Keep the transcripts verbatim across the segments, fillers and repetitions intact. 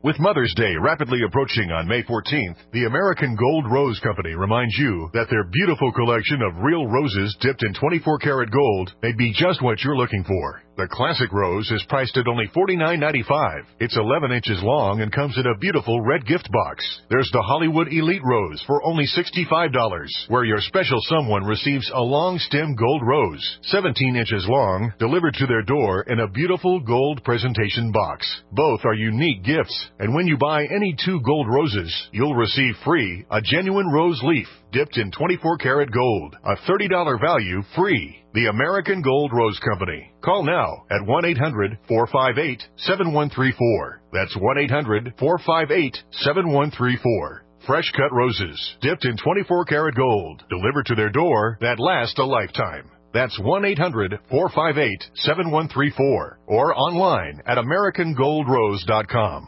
With Mother's Day rapidly approaching on May fourteenth, the American Gold Rose Company reminds you that their beautiful collection of real roses dipped in twenty-four karat gold may be just what you're looking for. The classic rose is priced at only forty-nine ninety-five. It's eleven inches long and comes in a beautiful red gift box. There's the Hollywood Elite Rose for only sixty-five dollars, where your special someone receives a long stem gold rose, seventeen inches long, delivered to their door in a beautiful gold presentation box. Both are unique gifts, and when you buy any two gold roses, you'll receive free a genuine rose leaf dipped in twenty-four karat gold, a thirty dollars value free. The American Gold Rose Company. Call now at one eight hundred, four five eight, seven one three four. That's one eight hundred, four five eight, seven one three four. Fresh cut roses, dipped in twenty-four karat gold, delivered to their door that last a lifetime. That's one eight hundred, four five eight, seven one three four or online at american gold rose dot com.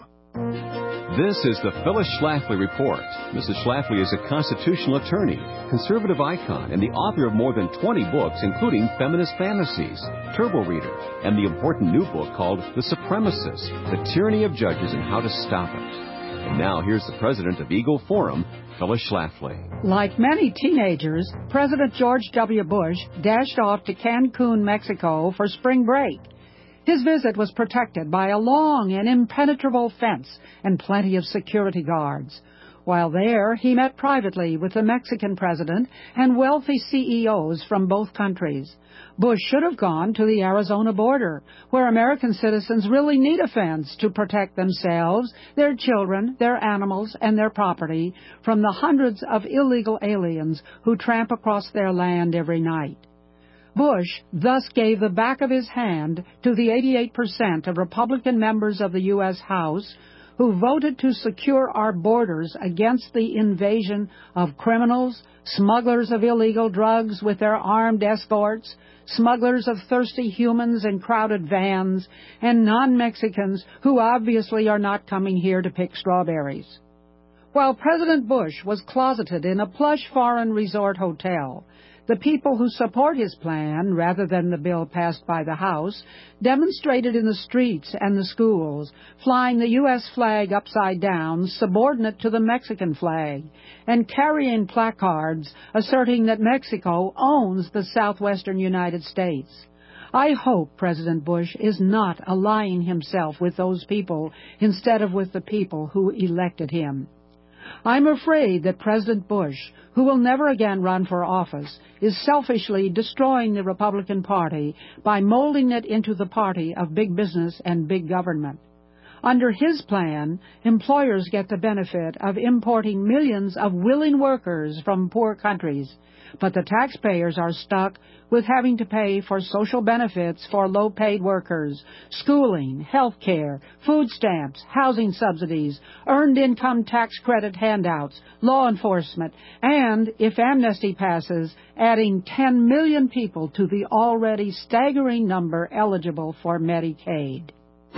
This is the Phyllis Schlafly Report. Missus Schlafly is a constitutional attorney, conservative icon, and the author of more than twenty books, including Feminist Fantasies, Turbo Reader, and the important new book called The Supremacists, The Tyranny of Judges and How to Stop It. And now here's the president of Eagle Forum, Phyllis Schlafly. Like many teenagers, President George W. Bush dashed off to Cancun, Mexico for spring break. His visit was protected by a long and impenetrable fence and plenty of security guards. While there, he met privately with the Mexican president and wealthy C E Os from both countries. Bush should have gone to the Arizona border, where American citizens really need a fence to protect themselves, their children, their animals, and their property from the hundreds of illegal aliens who tramp across their land every night. Bush thus gave the back of his hand to the eighty-eight percent of Republican members of the U S House who voted to secure our borders against the invasion of criminals, smugglers of illegal drugs with their armed escorts, smugglers of thirsty humans in crowded vans, and non-Mexicans who obviously are not coming here to pick strawberries. While President Bush was closeted in a plush foreign resort hotel, the people who support his plan, rather than the bill passed by the House, demonstrated in the streets and the schools, flying the U S flag upside down, subordinate to the Mexican flag, and carrying placards asserting that Mexico owns the southwestern United States. I hope President Bush is not allying himself with those people instead of with the people who elected him. I'm afraid that President Bush, who will never again run for office, is selfishly destroying the Republican Party by molding it into the party of big business and big government. Under his plan, employers get the benefit of importing millions of willing workers from poor countries, but the taxpayers are stuck with having to pay for social benefits for low-paid workers, schooling, health care, food stamps, housing subsidies, earned income tax credit handouts, law enforcement, and, if amnesty passes, adding ten million people to the already staggering number eligible for Medicaid.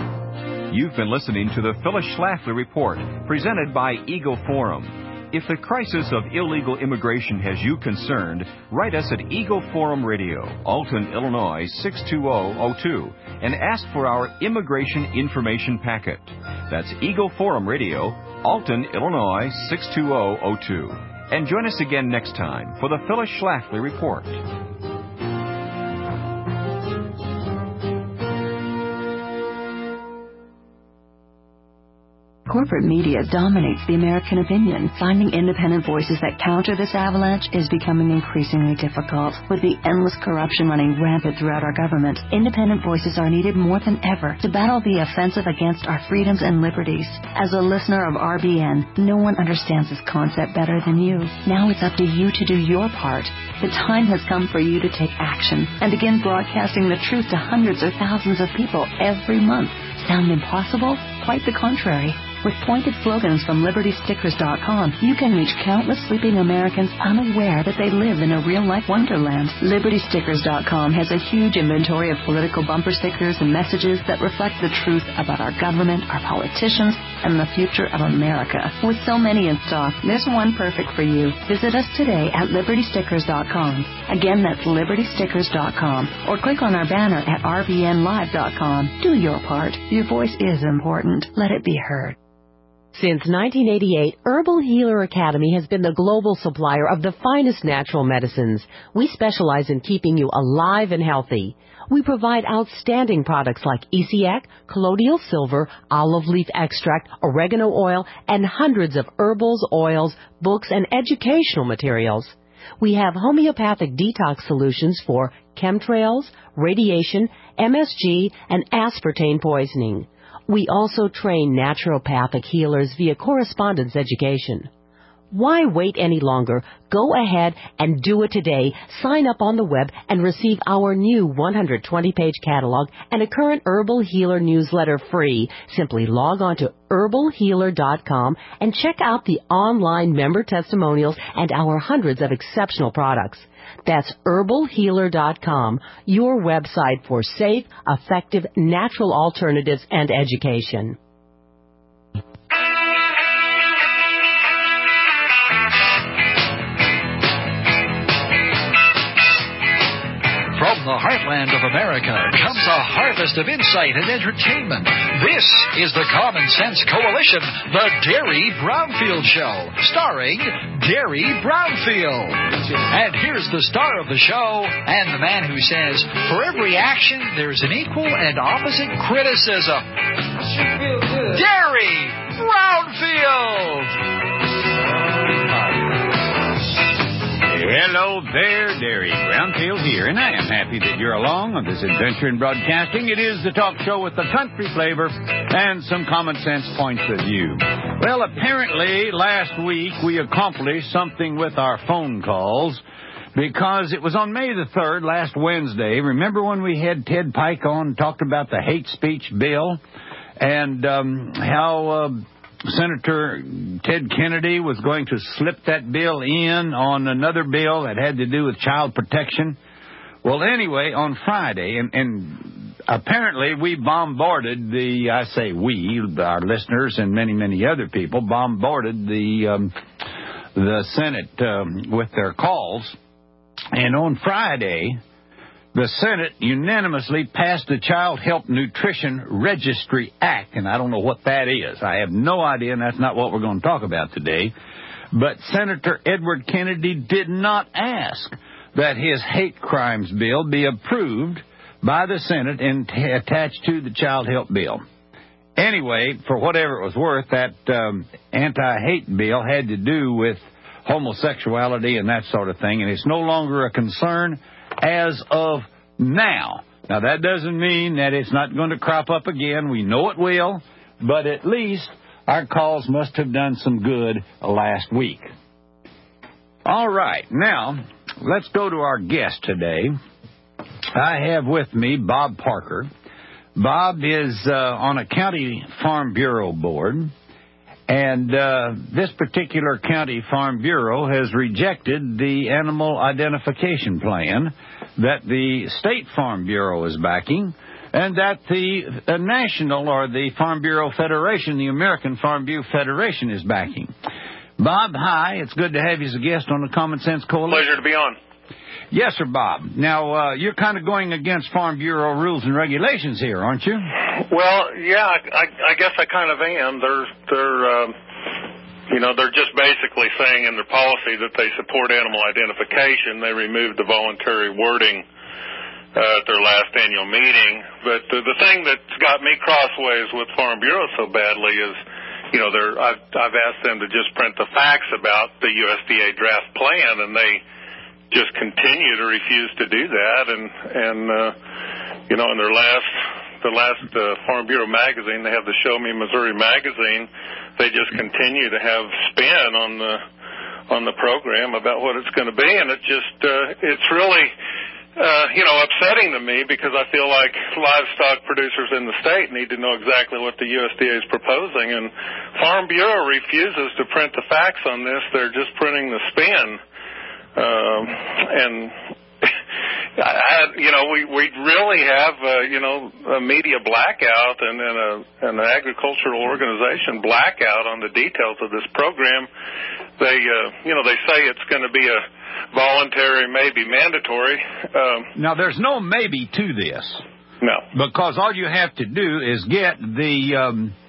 You've been listening to the Phyllis Schlafly Report, presented by Eagle Forum. If the crisis of illegal immigration has you concerned, write us at Eagle Forum Radio, Alton, Illinois six two zero zero two, and ask for our Immigration Information Packet. That's Eagle Forum Radio, Alton, Illinois six two zero zero two. And join us again next time for the Phyllis Schlafly Report. Corporate media dominates the American opinion. Finding independent voices that counter this avalanche is becoming increasingly difficult. With the endless corruption running rampant throughout our government, independent voices are needed more than ever to battle the offensive against our freedoms and liberties. As a listener of R B N, no one understands this concept better than you. Now it's up to you to do your part. The time has come for you to take action and begin broadcasting the truth to hundreds or thousands of people every month. Sound impossible? Quite the contrary. With pointed slogans from Liberty Stickers dot com, you can reach countless sleeping Americans unaware that they live in a real-life wonderland. Liberty Stickers dot com has a huge inventory of political bumper stickers and messages that reflect the truth about our government, our politicians, and the future of America. With so many in stock, there's one perfect for you. Visit us today at Liberty Stickers dot com. Again, that's Liberty Stickers dot com. Or click on our banner at R B N Live dot com. Do your part. Your voice is important. Let it be heard. Since nineteen eighty-eight, Herbal Healer Academy has been the global supplier of the finest natural medicines. We specialize in keeping you alive and healthy. We provide outstanding products like E C A C, colloidal silver, olive leaf extract, oregano oil, and hundreds of herbals, oils, books, and educational materials. We have homeopathic detox solutions for chemtrails, radiation, M S G, and aspartame poisoning. We also train naturopathic healers via correspondence education. Why wait any longer? Go ahead and do it today. Sign up on the web and receive our new one hundred twenty page catalog and a current Herbal Healer newsletter free. Simply log on to herbal healer dot com and check out the online member testimonials and our hundreds of exceptional products. That's herbal healer dot com, your website for safe, effective, natural alternatives and education. From the heartland of America comes a harvest of insight and entertainment. This is the Common Sense Coalition, the Derry Brownfield Show, starring Derry Brownfield. And here's the star of the show and the man who says, for every action, there's an equal and opposite criticism. I sure feel good. Derry Brownfield! Hello there, Derry Brownfield here, and I am happy that you're along on this adventure in broadcasting. It is the talk show with the country flavor and some common sense points of view. Well, apparently last week we accomplished something with our phone calls because it was on May the third, last Wednesday. Remember when we had Ted Pike on and talked about the hate speech bill and um, how... Uh, Senator Ted Kennedy was going to slip that bill in on another bill that had to do with child protection. Well, anyway, on Friday, and, and apparently we bombarded the, I say we, our listeners and many, many other people, bombarded the, um, the Senate um, with their calls. And on Friday, the Senate unanimously passed the Child Health Nutrition Registry Act, and I don't know what that is. I have no idea, and that's not what we're going to talk about today. But Senator Edward Kennedy did not ask that his hate crimes bill be approved by the Senate and t- attached to the Child Health Bill. Anyway, for whatever it was worth, that um, anti-hate bill had to do with homosexuality and that sort of thing, and it's no longer a concern as of now. Now, that doesn't mean that it's not going to crop up again. We know it will, but at least our calls must have done some good last week. All right, now, let's go to our guest today. I have with me Bob Parker. Bob is uh, on a county farm bureau board, and uh, this particular county farm bureau has rejected the animal identification plan that the State Farm Bureau is backing, and that the uh, National or the Farm Bureau Federation, the American Farm Bureau Federation, is backing. Bob, hi. It's good to have you as a guest on the Common Sense Coalition. Pleasure to be on. Yes, sir, Bob. Now, uh, you're kind of going against Farm Bureau rules and regulations here, aren't you? Well, yeah, I, I guess I kind of am. They're, they're, um, you know, they're just basically saying in their policy that they support animal identification. They removed the voluntary wording uh, at their last annual meeting. But the, the thing that's got me crossways with Farm Bureau so badly is, you know, they're, I've, I've asked them to just print the facts about the U S D A draft plan, and they just continue to refuse to do that. And, and uh, you know, in their last, the last uh, Farm Bureau magazine, they have the Show Me Missouri magazine. They just continue to have spin on the on the program about what it's going to be, and it just uh, it's really uh, you know upsetting to me because I feel like livestock producers in the state need to know exactly what the U S D A is proposing, and Farm Bureau refuses to print the facts on this. They're just printing the spin, um, and. I, you know, we we really have uh, you know a media blackout and, and a and an agricultural organization blackout on the details of this program. They uh, you know they say it's going to be a voluntary, maybe mandatory. Um, now, there's no maybe to this. No, because all you have to do is get the um,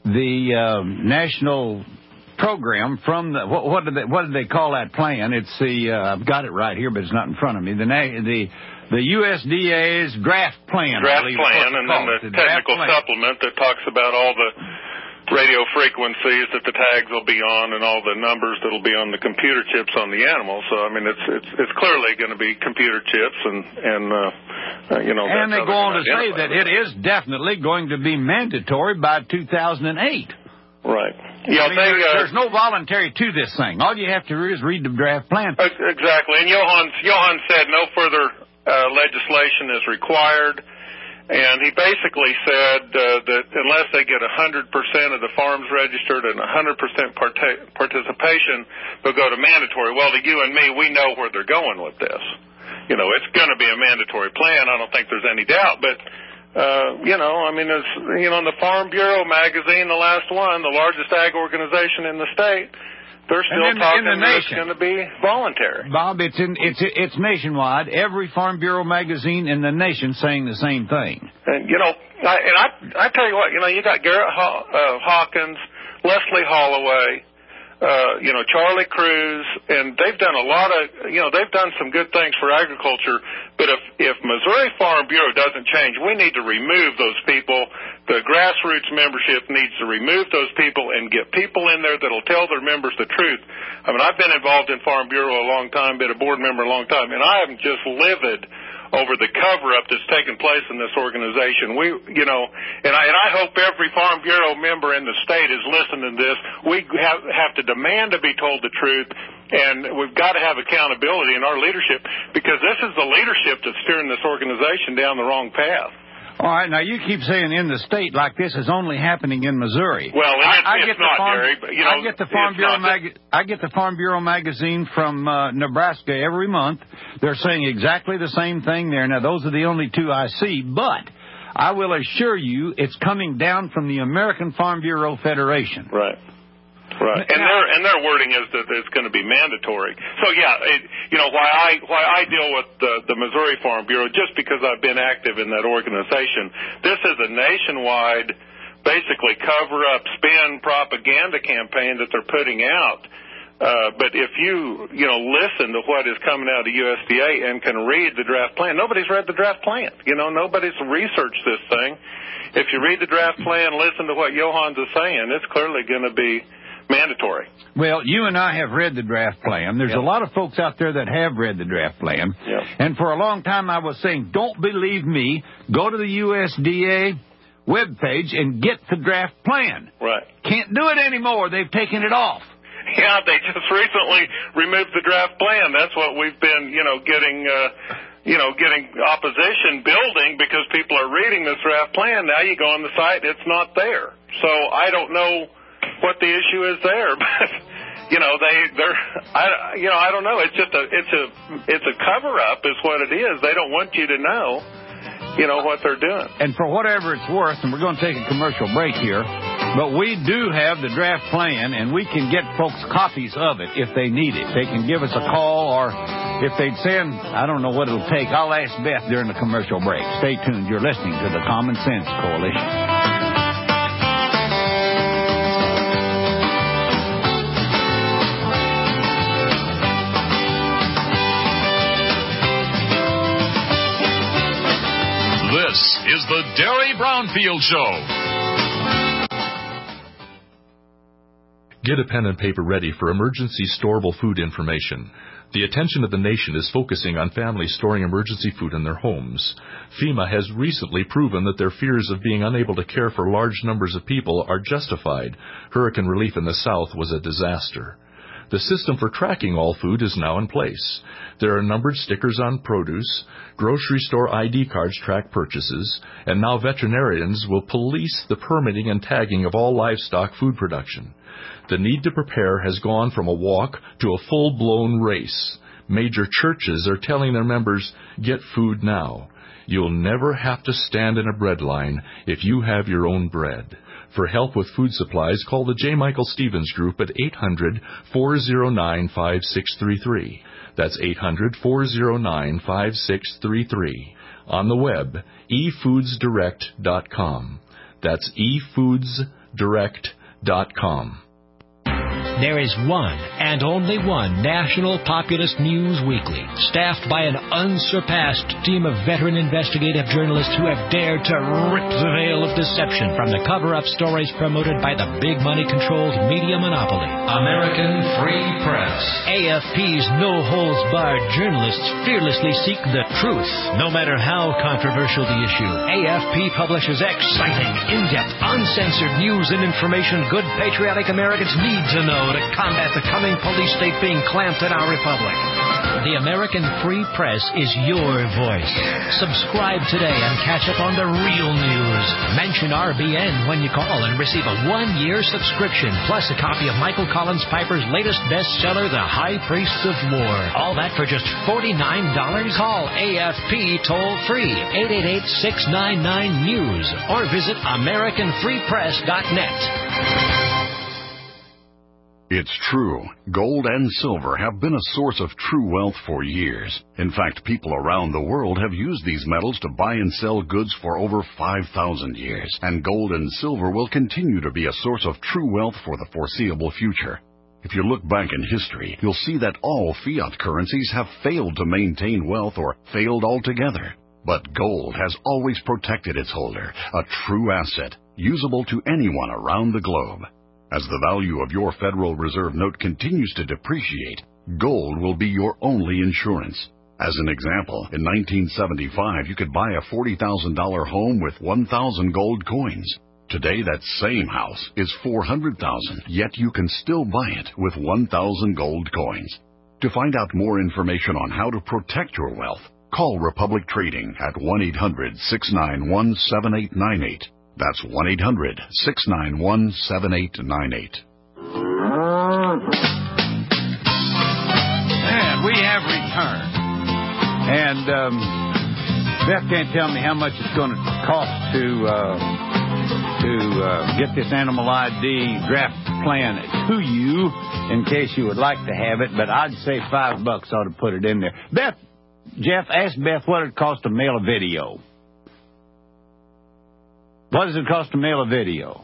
the uh, national program from the what, what did they what did they call that plan? It's the uh, I've got it right here, but it's not in front of me. The the the U S D A's draft plan. Draft plan, and then the, the technical supplement that talks about all the radio frequencies that the tags will be on and all the numbers that will be on the computer chips on the animal. So I mean, it's it's it's clearly going to be computer chips, and and uh, uh, you know. And they go on to say that it is definitely going to be mandatory by two thousand eight. Right. Yeah, I mean, they, there's, uh, there's no voluntary to this thing. All you have to do is read the draft plan. Exactly. And Johan Johan said no further uh, legislation is required. And he basically said uh, that unless they get one hundred percent of the farms registered and one hundred percent part- participation, they'll go to mandatory. Well, to you and me, we know where they're going with this. You know, it's going to be a mandatory plan. I don't think there's any doubt. But, uh, you know, I mean, it's, you know, in the Farm Bureau magazine, the last one, the largest ag organization in the state, they're still in, talking in the that nation. It's going to be voluntary. Bob, it's in, it's it's nationwide. Every Farm Bureau magazine in the nation saying the same thing. And you know, I, and I I tell you what, you know, you got Garrett Haw, uh, Hawkins, Leslie Holloway, uh, you know, Charlie Cruz, and they've done a lot of, you know, they've done some good things for agriculture. But if if Missouri Farm Bureau doesn't change, we need to remove those people. The grassroots membership needs to remove those people and get people in there that'll tell their members the truth. I mean, I've been involved in Farm Bureau a long time, been a board member a long time, and I am just livid over the cover-up that's taken place in this organization. We, you know, and I, and I hope every Farm Bureau member in the state is listening to this. We have, have to demand to be told the truth, and we've got to have accountability in our leadership, because this is the leadership that's steering this organization down the wrong path. All right, now you keep saying in the state like this is only happening in Missouri. Well, and it's, I, I it's get not, the farm, Gary, but, you know, I get the Farm Bureau mag- I get the Farm Bureau magazine from uh, Nebraska every month. They're saying exactly the same thing there. Now, those are the only two I see, but I will assure you it's coming down from the American Farm Bureau Federation. Right. Right, and their and their wording is that it's going to be mandatory. So yeah, it, you know why I why I deal with the the Missouri Farm Bureau, just because I've been active in that organization. This is a nationwide, basically cover up, spin propaganda campaign that they're putting out. Uh, but if you you know listen to what is coming out of U S D A and can read the draft plan, nobody's read the draft plan. You know, nobody's researched this thing. If you read the draft plan, listen to what Johans is saying, it's clearly going to be mandatory. Well, you and I have read the draft plan. There's yep. a lot of folks out there that have read the draft plan. Yep. And for a long time I was saying, don't believe me. Go to the U S D A webpage and get the draft plan. Right. Can't do it anymore. They've taken it off. Yeah, they just recently removed the draft plan. That's what we've been, you know, getting, uh, you know, getting opposition building, because people are reading this draft plan. Now you go on the site, it's not there. So I don't know what the issue is there, but you know they they're I you know I don't know. It's just a it's a it's a cover up is what it is. They don't want you to know, you know, what they're doing. And for whatever it's worth, and we're going to take a commercial break here, but we do have the draft plan, and we can get folks copies of it if they need it. They can give us a call, or if they'd send, I don't know what it'll take. I'll ask Beth during the commercial break. Stay tuned. You're listening to the Common Sense Coalition. This is the Derry Brownfield Show. Get a pen and paper ready for emergency storable food information. The attention of the nation is focusing on families storing emergency food in their homes. FEMA has recently proven that their fears of being unable to care for large numbers of people are justified. Hurricane relief in the South was a disaster. The system for tracking all food is now in place. There are numbered stickers on produce, grocery store I D cards track purchases, and now veterinarians will police the permitting and tagging of all livestock food production. The need to prepare has gone from a walk to a full-blown race. Major churches are telling their members, get food now. You'll never have to stand in a bread line if you have your own bread. For help with food supplies, call the J. Michael Stevens Group at eight hundred, four oh nine, five six three three. That's eight hundred, four oh nine, five six three three. On the web, e foods direct dot com. That's e foods direct dot com. There is one and only one national populist news weekly, staffed by an unsurpassed team of veteran investigative journalists who have dared to rip the veil of deception from the cover-up stories promoted by the big money-controlled media monopoly. American Free Press. A F P's no-holds-barred journalists fearlessly seek the truth, no matter how controversial the issue. A F P publishes exciting, in-depth, uncensored news and information good patriotic Americans need to know to combat the coming police state being clamped in our republic. The American Free Press is your voice. Subscribe today and catch up on the real news. Mention R B N when you call and receive a one-year subscription, plus a copy of Michael Collins Piper's latest bestseller, The High Priests of War. All that for just forty-nine dollars. Call A F P toll-free, eight eight eight, six nine nine, news, or visit American Free Press dot net. It's true. Gold and silver have been a source of true wealth for years. In fact, people around the world have used these metals to buy and sell goods for over five thousand years. And gold and silver will continue to be a source of true wealth for the foreseeable future. If you look back in history, you'll see that all fiat currencies have failed to maintain wealth or failed altogether. But gold has always protected its holder, a true asset, usable to anyone around the globe. As the value of your Federal Reserve note continues to depreciate, gold will be your only insurance. As an example, in nineteen seventy-five, you could buy a forty thousand dollars home with one thousand gold coins. Today, that same house is four hundred thousand dollars, yet you can still buy it with one thousand gold coins. To find out more information on how to protect your wealth, call Republic Trading at one eight hundred, six nine one, seven eight nine eight. That's one eight hundred, six nine one, seven eight nine eight. And we have returned. And um, Beth can't tell me how much it's going to cost to uh, to uh, get this animal I D draft plan to you, in case you would like to have it. But I'd say five bucks ought to put it in there. Beth, Jeff, ask Beth what it costs to mail a video. What does it cost to mail a video?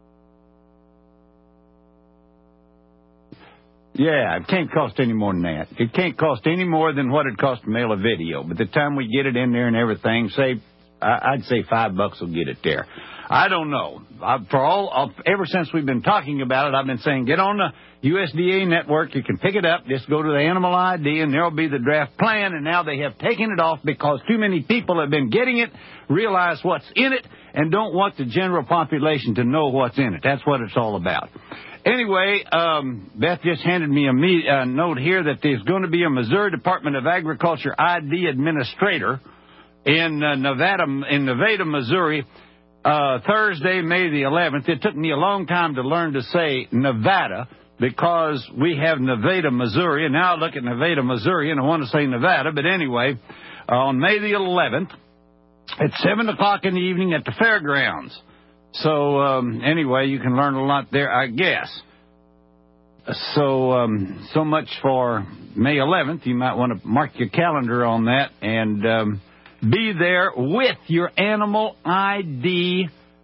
Yeah, it can't cost any more than that. It can't cost any more than what it costs to mail a video. By the time we get it in there and everything, say, I'd say five bucks will get it there. I don't know. I, for all, ever since we've been talking about it, I've been saying, get on the U S D A network. You can pick it up. Just go to the animal I D, and there'll be the draft plan. And now they have taken it off because too many people have been getting it, realize what's in it, and don't want the general population to know what's in it. That's what it's all about. Anyway, um, Beth just handed me a me- uh, note here that there's going to be a Missouri Department of Agriculture I D administrator in uh, Nevada, in Nevada, Missouri, uh, Thursday, May the eleventh. It took me a long time to learn to say Nevada because we have Nevada, Missouri, and now I look at Nevada, Missouri, and I want to say Nevada. But anyway, uh, on May the eleventh, at seven o'clock in the evening at the fairgrounds. So, um, anyway, you can learn a lot there, I guess. So, um, so much for May eleventh. You might want to mark your calendar on that and um, be there with your animal I D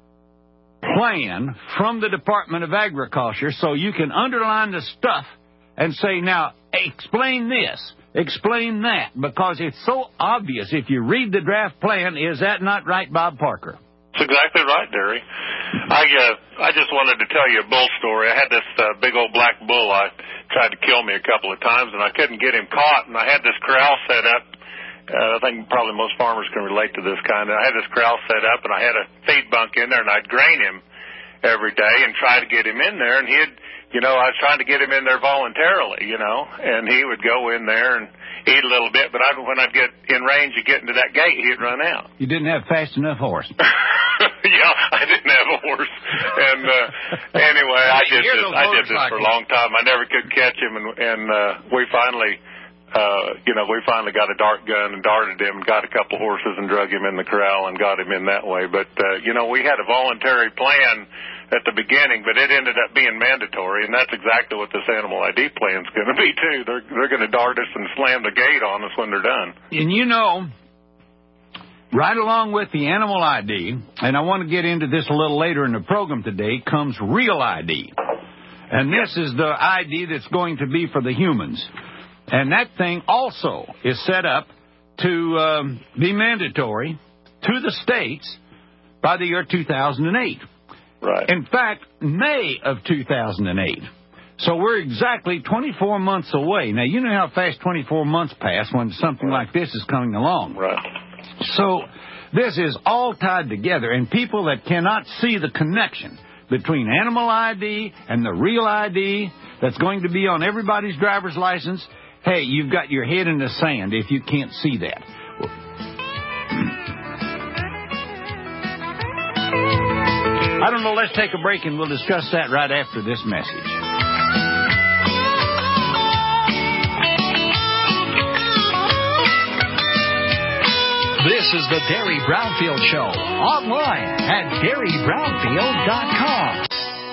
plan from the Department of Agriculture so you can underline the stuff and say, now, explain this, explain that, because it's so obvious if you read the draft plan. Is that not right, Bob Parker? That's exactly right, Derry. I uh, I just wanted to tell you a bull story. I had this uh, big old black bull. I tried to kill me a couple of times, and I couldn't get him caught. And I had this corral set up. Uh, I think probably most farmers can relate to this kind of. I had this corral set up, and I had a feed bunk in there, and I'd grain him every day and try to get him in there. And he'd, you know, I was trying to get him in there voluntarily, you know, and he would go in there and eat a little bit, but I, when I'd get in range of getting to that gate, he'd run out. You didn't have fast enough horse. Yeah, I didn't have a horse. And uh, anyway, I did this. I did this for a long time. I never could catch him, and, and uh, we finally, uh, you know, we finally got a dart gun and darted him, got a couple horses and drug him in the corral and got him in that way. But uh, you know, we had a voluntary plan at the beginning, but it ended up being mandatory, and that's exactly what this animal I D plan is going to be, too. They're, they're going to dart us and slam the gate on us when they're done. And you know, right along with the animal I D, and I want to get into this a little later in the program today, comes real I D. And this is the I D that's going to be for the humans. And that thing also is set up to um, be mandatory to the states by the year two thousand eight. Right. In fact, May of two thousand eight. So we're exactly twenty-four months away. Now, you know how fast twenty-four months pass when something like this is coming along. Right. So this is all tied together, and people that cannot see the connection between animal I D and the real I D that's going to be on everybody's driver's license, hey, you've got your head in the sand if you can't see that. I don't know, let's take a break and we'll discuss that right after this message. This is the Derry Brownfield Show, online at Derry Brownfield dot com.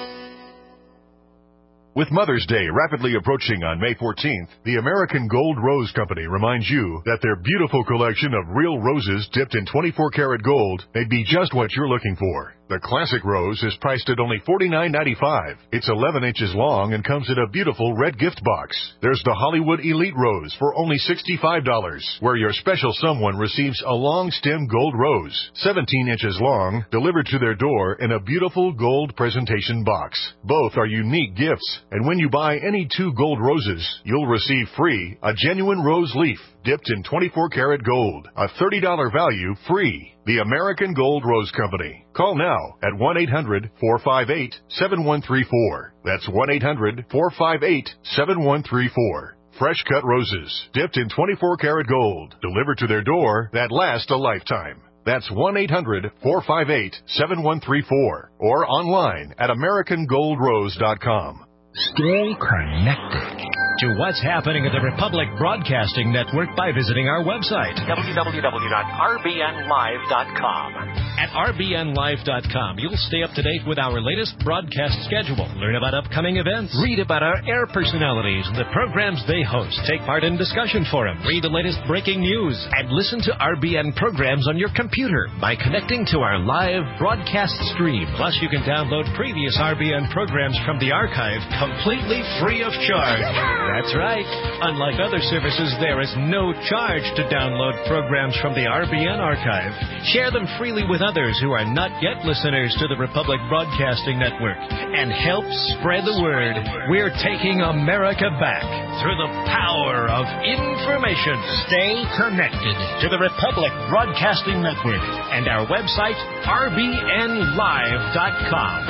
With Mother's Day rapidly approaching on May fourteenth, the American Gold Rose Company reminds you that their beautiful collection of real roses dipped in twenty-four karat gold may be just what you're looking for. The classic rose is priced at only forty-nine ninety-five. It's eleven inches long and comes in a beautiful red gift box. There's the Hollywood Elite Rose for only sixty-five dollars, where your special someone receives a long stem gold rose, seventeen inches long, delivered to their door in a beautiful gold presentation box. Both are unique gifts, and when you buy any two gold roses, you'll receive free a genuine rose leaf dipped in twenty-four karat gold, a thirty dollars value free. The American Gold Rose Company. Call now at one eight hundred four five eight seven one three four. That's one eight hundred four five eight seven one three four. Fresh cut roses, dipped in twenty-four karat gold, delivered to their door that last a lifetime. That's one eight hundred four five eight seven one three four or online at American Gold Rose dot com. Stay connected to what's happening at the Republic Broadcasting Network by visiting our website, w w w dot r b n live dot com. At r b n live dot com, you'll stay up to date with our latest broadcast schedule, learn about upcoming events, read about our air personalities and the programs they host, take part in discussion forums, read the latest breaking news, and listen to R B N programs on your computer by connecting to our live broadcast stream. Plus, you can download previous R B N programs from the archive completely free of charge. That's right. Unlike other services, there is no charge to download programs from the R B N archive. Share them freely with others who are not yet listeners to the Republic Broadcasting Network and help spread the word. We're taking America back through the power of information. Stay connected to the Republic Broadcasting Network and our website, r b n live dot com.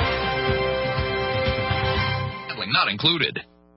Not included.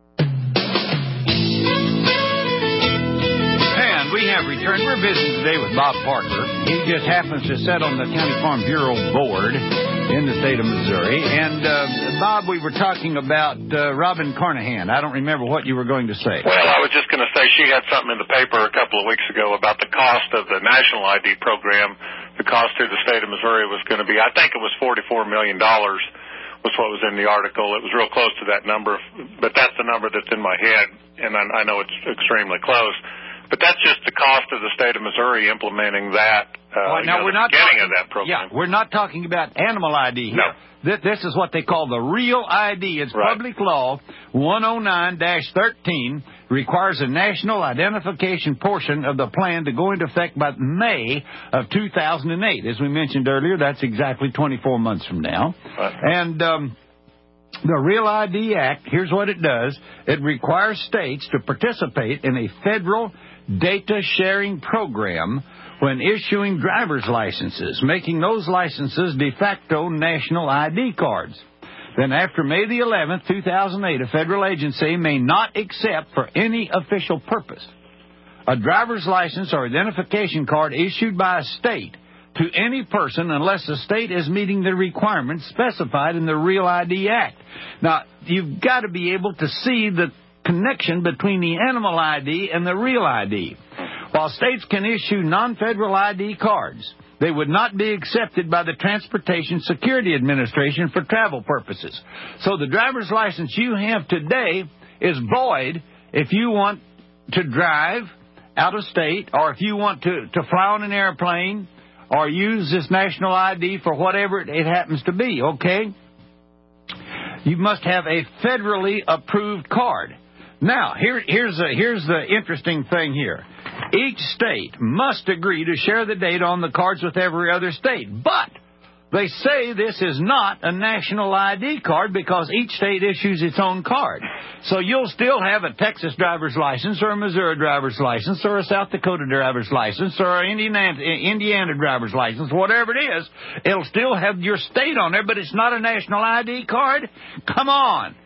And we have returned. We're visiting today with Bob Parker. He just happens to sit on the County Farm Bureau board in the state of Missouri. And, uh, Bob, we were talking about uh, Robin Carnahan. I don't remember what you were going to say. Well, I was just going to say she had something in the paper a couple of weeks ago about the cost of the national I D program. The cost to the state of Missouri was going to be, I think it was forty-four million dollars. Was what was in the article. It was real close to that number, but that's the number that's in my head, and I, I know it's extremely close. But that's just the cost of the state of Missouri implementing that. Uh, well, now you know, we're the not beginning talking, of that program. Yeah, we're not talking about animal I D here. No. This, this is what they call the real I D. It's right. Public Law one oh nine dash thirteen requires a national identification portion of the plan to go into effect by May of two thousand eight. As we mentioned earlier, that's exactly twenty-four months from now. Right. And um, the Real I D Act, here's what it does. It requires states to participate in a federal data sharing program when issuing driver's licenses, making those licenses de facto national I D cards. Then after May the eleventh, two thousand eight, a federal agency may not accept for any official purpose a driver's license or identification card issued by a state to any person unless the state is meeting the requirements specified in the Real I D Act. Now, you've got to be able to see the connection between the animal I D and the Real I D. While states can issue non-federal I D cards, they would not be accepted by the Transportation Security Administration for travel purposes. So the driver's license you have today is void if you want to drive out of state, or if you want to, to fly on an airplane, or use this national I D for whatever it happens to be, okay? You must have a federally approved card. Now, here, here's, a, here's the interesting thing here. Each state must agree to share the data on the cards with every other state, but they say this is not a national I D card because each state issues its own card. So you'll still have a Texas driver's license or a Missouri driver's license or a South Dakota driver's license or an Indiana, Indiana driver's license, whatever it is. It'll still have your state on there, but it's not a national I D card? Come on.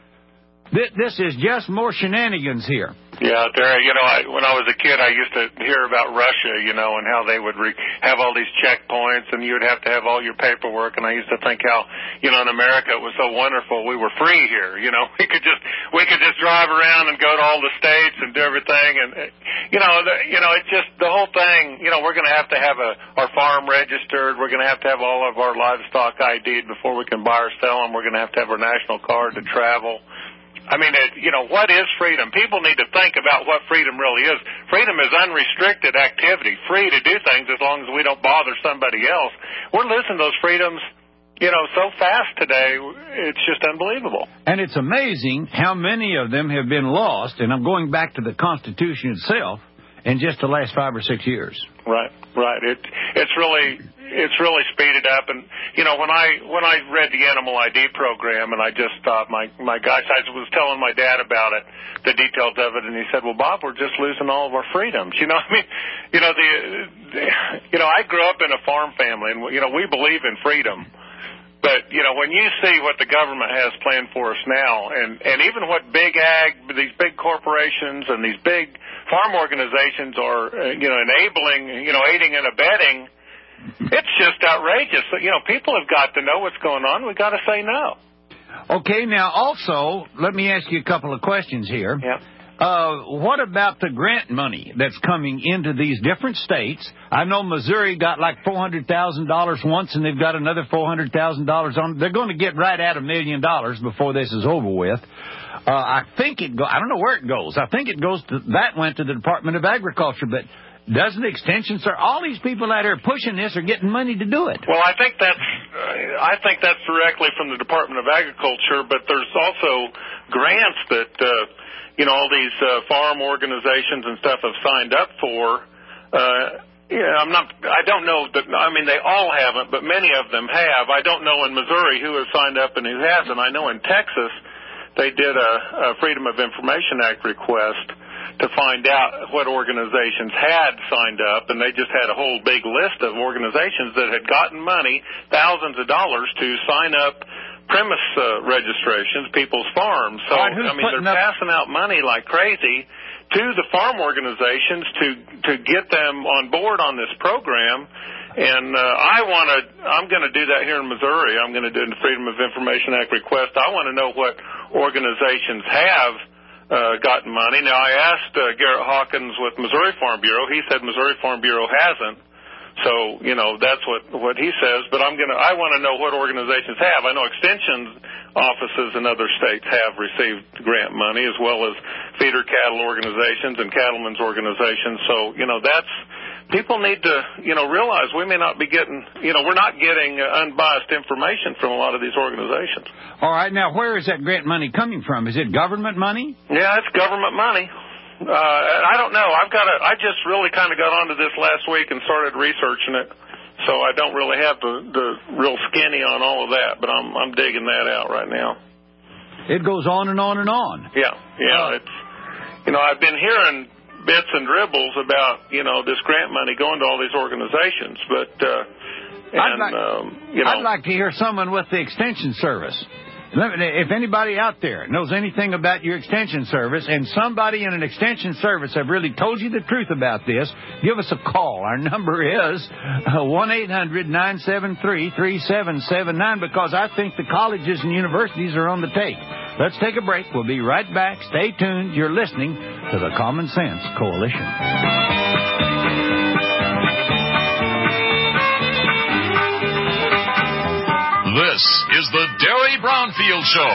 This is just more shenanigans here. Yeah, Terry, you know, I, when I was a kid, I used to hear about Russia, you know, and how they would re- have all these checkpoints, and you would have to have all your paperwork, and I used to think how, you know, in America it was so wonderful. We were free here, you know. We could just we could just drive around and go to all the states and do everything, and, you know, the, you know, it's just the whole thing, you know, we're going to have to have a, our farm registered. We're going to have to have all of our livestock I D'd before we can buy or sell them. We're going to have to have our national card to travel. I mean, it, you know, what is freedom? People need to think about what freedom really is. Freedom is unrestricted activity, free to do things as long as we don't bother somebody else. We're losing those freedoms, you know, so fast today, it's just unbelievable. And it's amazing how many of them have been lost, and I'm going back to the Constitution itself, in just the last five or six years. Right, right. It, it's really... It's really speeded up, and you know when I when I read the Animal I D program, and I just thought my my gosh, I was telling my dad about it, the details of it, and he said, "Well, Bob, we're just losing all of our freedoms." You know, I mean, you know the, the you know I grew up in a farm family, and you know we believe in freedom, but you know when you see what the government has planned for us now, and and even what big ag, these big corporations and these big farm organizations are, uh, you know, enabling, you know, aiding and abetting. It's just outrageous. You know, people have got to know what's going on. We've got to say no. Okay, now also, let me ask you a couple of questions here. Yeah. Uh, what about the grant money that's coming into these different states? I know Missouri got like four hundred thousand dollars once, and they've got another four hundred thousand dollars on. They're going to get right at a million dollars before this is over with. Uh, I think it go. I don't know where it goes. I think it goes to that went to the Department of Agriculture, but. Doesn't Extension, sir? All these people out here pushing this are getting money to do it. Well, I think that's uh, I think that's directly from the Department of Agriculture, but there's also grants that uh, you know all these uh, farm organizations and stuff have signed up for. Uh, yeah, I'm not. I don't know that. I mean, they all haven't, but many of them have. I don't know in Missouri who has signed up and who hasn't. I know in Texas they did a, a Freedom of Information Act request to find out what organizations had signed up, and they just had a whole big list of organizations that had gotten money, thousands of dollars, to sign up premise uh, registrations, people's farms. So, right, I mean, they're up- passing out money like crazy to the farm organizations to to get them on board on this program. And uh, I want to, I'm going to do that here in Missouri. I'm going to do the Freedom of Information Act request. I want to know what organizations have Uh, gotten money. Now, I asked uh, Garrett Hawkins with Missouri Farm Bureau. He said Missouri Farm Bureau hasn't. So, you know, that's what, what he says. But I'm going to, I want to know what organizations have. I know extension offices in other states have received grant money, as well as feeder cattle organizations and cattlemen's organizations. So, you know, that's, people need to, you know, realize we may not be getting, you know, we're not getting uh, unbiased information from a lot of these organizations. All right. Now, where is that grant money coming from? Is it government money? Yeah, it's government money. Uh, I don't know. I've got to, I just really kind of got onto this last week and started researching it. So I don't really have the, the real skinny on all of that, but I'm I'm digging that out right now. It goes on and on and on. Yeah, yeah. Uh, it's, you know, I've been hearing bits and dribbles about, you know, this grant money going to all these organizations, but uh, and I'd like, um, you know, I'd like to hear someone with the Extension Service. If anybody out there knows anything about your Extension Service, and somebody in an Extension Service have really told you the truth about this, give us a call. Our number is one eight hundred nine seven three three seven seven nine, because I think the colleges and universities are on the take. Let's take a break. We'll be right back. Stay tuned. You're listening to the Common Sense Coalition. This is the Derry Brownfield Show.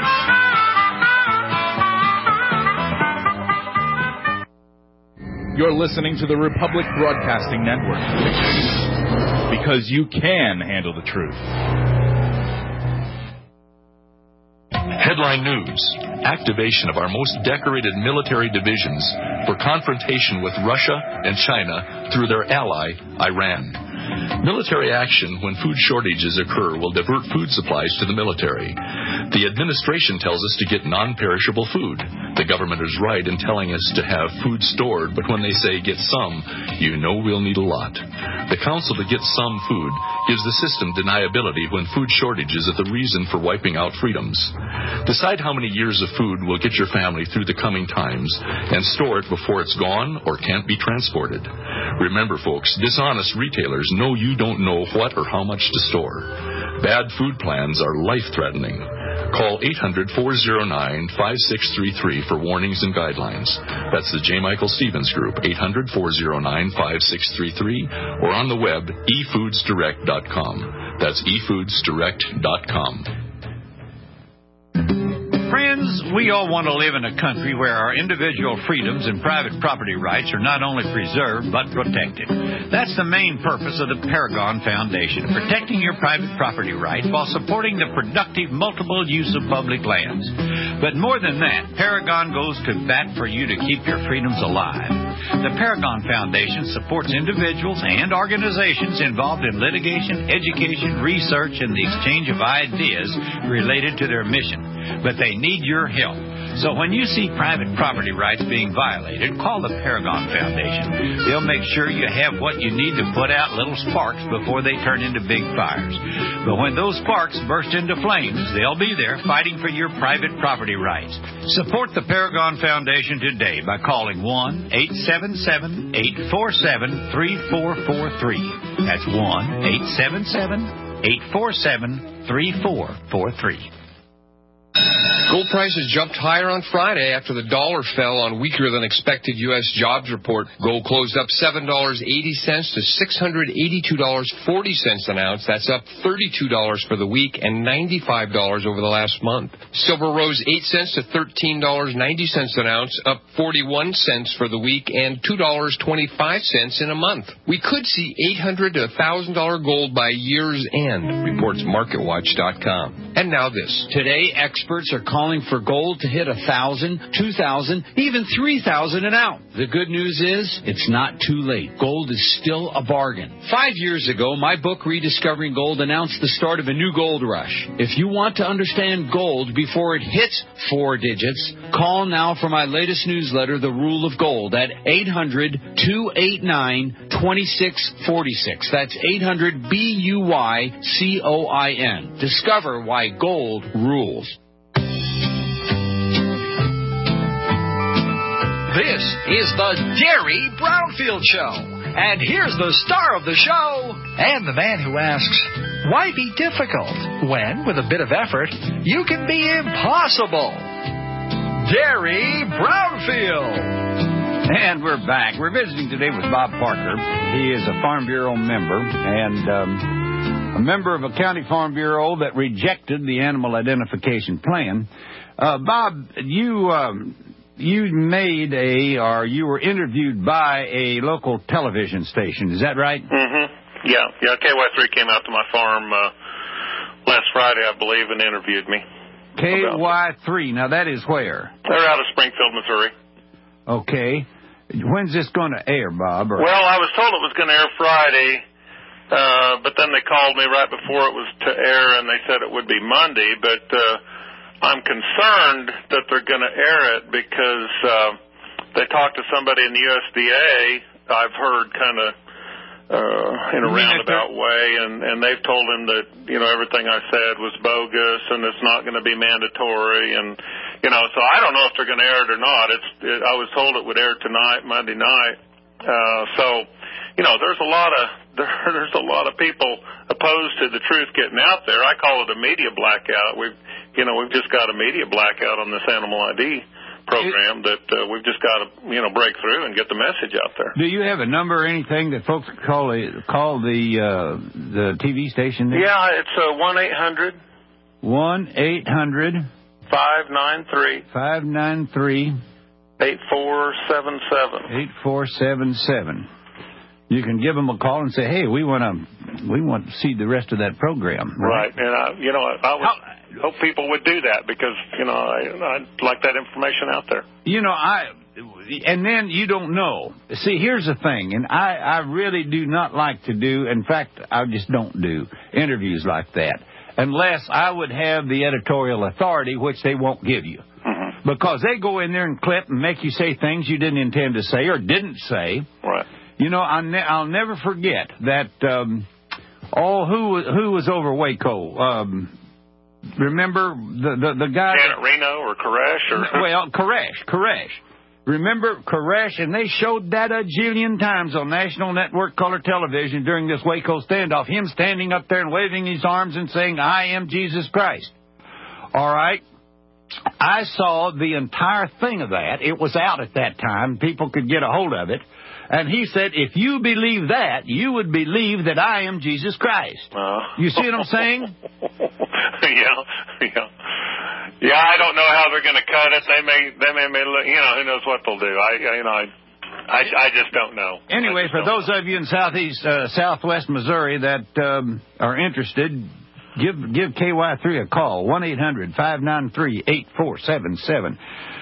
Your are listening to the Republic Broadcasting Network. Because you can handle the truth. Headline News. Activation of our most decorated military divisions for confrontation with Russia and China through their ally, Iran. Military action when food shortages occur will divert food supplies to the military. The administration tells us to get non-perishable food. The government is right in telling us to have food stored, but when they say get some, you know we'll need a lot. The counsel to get some food gives the system deniability when food shortages are the reason for wiping out freedoms. Decide how many years of food will get your family through the coming times and store it before it's gone or can't be transported. Remember, folks, dishonest retailers know you don't know what or how much to store. Bad food plans are life-threatening. Call eight hundred, four oh nine, five six three three for warnings and guidelines. That's the J. Michael Stevens Group, eight hundred, four oh nine, five six three three, or on the web, e foods direct dot com. That's e foods direct dot com. Friends, we all want to live in a country where our individual freedoms and private property rights are not only preserved but protected. That's the main purpose of the Paragon Foundation, protecting your private property rights while supporting the productive multiple use of public lands. But more than that, Paragon goes to bat for you to keep your freedoms alive. The Paragon Foundation supports individuals and organizations involved in litigation, education, research, and the exchange of ideas related to their mission. But they need your help. So when you see private property rights being violated, call the Paragon Foundation. They'll make sure you have what you need to put out little sparks before they turn into big fires. But when those sparks burst into flames, they'll be there fighting for your private property rights. Support the Paragon Foundation today by calling one eight seven seven, eight four seven, three four four three. That's one eight seven seven, eight four seven, three four four three. Gold prices jumped higher on Friday after the dollar fell on weaker than expected U S jobs report. Gold closed up seven dollars and eighty cents to six hundred eighty-two dollars and forty cents an ounce. That's up thirty-two dollars for the week and ninety-five dollars over the last month. Silver rose eight cents to thirteen dollars and ninety cents an ounce, up forty-one cents for the week and two dollars and twenty-five cents in a month. We could see eight hundred dollars to one thousand dollars gold by year's end, reports market watch dot com. And now this. Today, experts are calling for gold to hit one thousand dollars, two thousand dollars, even three thousand dollars an ounce. The good news is, it's not too late. Gold is still a bargain. Five years ago, my book, Rediscovering Gold, announced the start of a new gold rush. If you want to understand gold before it hits four digits, call now for my latest newsletter, The Rule of Gold, at eight hundred, two eight nine, two six four six. That's eight hundred, B U Y C O I N. Discover why gold rules. This is the Derry Brownfield Show. And here's the star of the show, and the man who asks, why be difficult when, with a bit of effort, you can be impossible? Derry Brownfield. And we're back. We're visiting today with Bob Parker. He is a Farm Bureau member and um, a member of a county Farm Bureau that rejected the animal identification plan. Uh, Bob, you... Um, You made a, or you were interviewed by a local television station. Is that right? Mm-hmm. Yeah. Yeah, K Y three came out to my farm uh, last Friday, I believe, and interviewed me. K Y three. Now, that is where? They're out of Springfield, Missouri. Okay. When's this going to air, Bob? Or... Well, I was told it was going to air Friday, uh, but then they called me right before it was to air, and they said it would be Monday, but... Uh, I'm concerned that they're going to air it because uh, they talked to somebody in the U S D A, I've heard kind of uh, in a roundabout way, and, and they've told him that, you know, everything I said was bogus and it's not going to be mandatory. And, you know, so I don't know if they're going to air it or not. It's it, I was told it would air tonight, Monday night. Uh, so, you know, there's a lot of there, there's a lot of people opposed to the truth getting out there. I call it a media blackout. We've You know, we've just got a media blackout on this animal I D program that uh, we've just got to, you know, break through and get the message out there. Do you have a number or anything that folks call the, call the, uh, the T V station there? Yeah, it's uh, one eight hundred one eight hundred five nine three five nine three eight four seven seven. eight four seven seven. You can give them a call and say, "Hey, we want to, we want to see the rest of that program." Right, right. and I, you know, I would How, hope people would do that because you know I, I'd like that information out there. You know, I, and then you don't know. See, here's the thing, and I, I really do not like to do. In fact, I just don't do interviews like that unless I would have the editorial authority, which they won't give you, mm-hmm. because they go in there and clip and make you say things you didn't intend to say or didn't say. Right. You know, I'll, ne- I'll never forget that, um, oh, who, who was over Waco? Um, remember the, the, the guy? Janet Reno or Koresh? Or... Well, Koresh, Koresh. Remember Koresh? And they showed that a jillion times on National Network Color Television during this Waco standoff. Him standing up there and waving his arms and saying, "I am Jesus Christ." All right. I saw the entire thing of that. It was out at that time. People could get a hold of it. And he said, if you believe that, you would believe that I am Jesus Christ. Uh, you see what I'm saying? yeah, yeah. Yeah, I don't know how they're going to cut it. They may, they may, may, you know, who knows what they'll do. I, you know, I, I, I just don't know. Anyway, for those know. of you in southeast, uh, southwest Missouri that um, are interested, give give K Y three a call, one eight hundred five nine three eight four seven seven.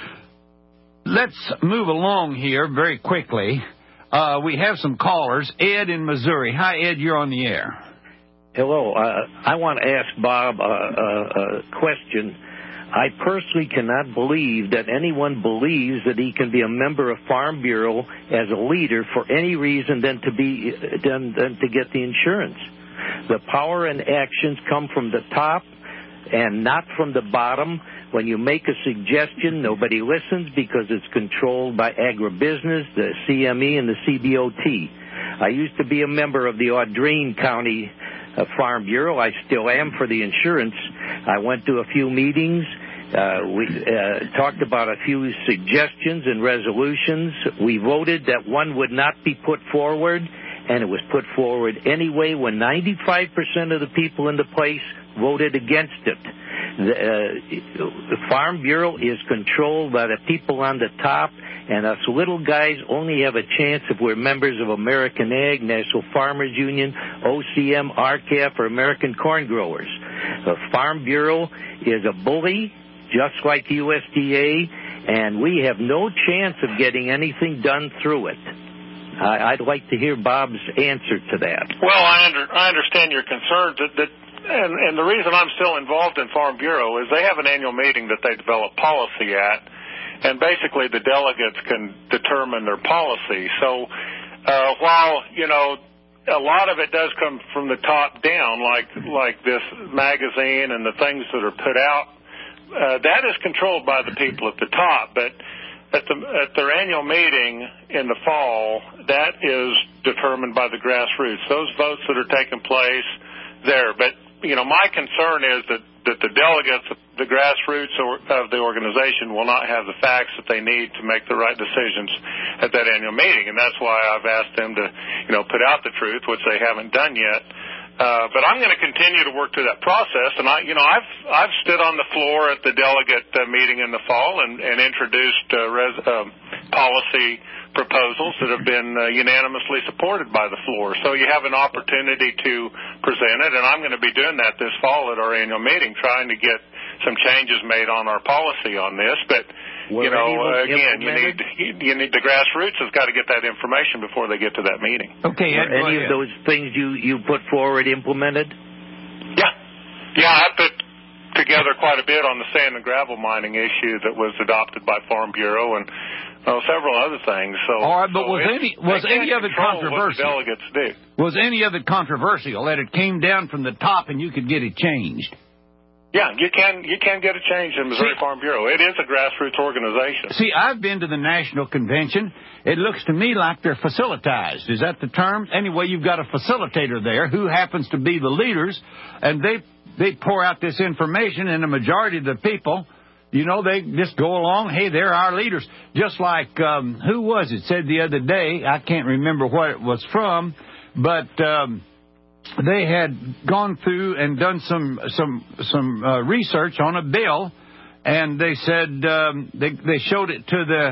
Let's move along here very quickly. Uh, we have some callers. Ed in Missouri. Hi, Ed, you're on the air. Hello. Uh, I want to ask Bob a, a, a question. I personally cannot believe that anyone believes that he can be a member of Farm Bureau as a leader for any reason than to be than, than to get the insurance. The power and actions come from the top and not from the bottom. When you make a suggestion, nobody listens because it's controlled by agribusiness, the C M E, and the C B O T. I used to be a member of the Audrain County uh, Farm Bureau. I still am for the insurance. I went to a few meetings. Uh, we uh, talked about a few suggestions and resolutions. We voted that one would not be put forward, and it was put forward anyway when ninety-five percent of the people in the place voted against it. The, uh, the Farm Bureau is controlled by the people on the top, and us little guys only have a chance if we're members of American Ag, National Farmers Union, O C M, R C A F, or American Corn Growers. The Farm Bureau is a bully, just like U S D A, and we have no chance of getting anything done through it. I, I'd like to hear Bob's answer to that. Well, I, under, I understand your concerns. That, that, and, and the reason I'm still involved in Farm Bureau is they have an annual meeting that they develop policy at, and basically the delegates can determine their policy. So uh, while, you know, a lot of it does come from the top down, like like this magazine and the things that are put out, uh, that is controlled by the people at the top. But at the at their annual meeting in the fall, that is determined by the grassroots. Those votes that are taking place there. But, you know, my concern is that, that the delegates, the grassroots of the organization will not have the facts that they need to make the right decisions at that annual meeting. And that's why I've asked them to, you know, put out the truth, which they haven't done yet. Uh, but I'm going to continue to work through that process. And, I, you know, I've I've stood on the floor at the delegate uh, meeting in the fall and, and introduced uh, res, uh, policy proposals that have been uh, unanimously supported by the floor. So you have an opportunity to present it, and I'm going to be doing that this fall at our annual meeting, trying to get some changes made on our policy on this. But, Were you know, uh, again, you need you need the grassroots has got to get that information before they get to that meeting. Okay, Are any of those things you, you put forward implemented? Yeah. Yeah, I put together quite a bit on the sand and gravel mining issue that was adopted by Farm Bureau and uh, several other things. So, all right, but so was it, any was any of it controversial? What the delegates do. Was any of it controversial that it came down from the top and you could get it changed? Yeah, you can you can get it changed in Missouri see, Farm Bureau. It is a grassroots organization. See, I've been to the national convention. It looks to me like they're facilitized. Is that the term? Anyway, you've got a facilitator there who happens to be the leaders, and they they pour out this information, and the majority of the people, you know, they just go along, hey, they're our leaders. Just like, um, who was it said the other day, I can't remember what it was from, but um, they had gone through and done some some some uh, research on a bill, and they said um, they they showed it to the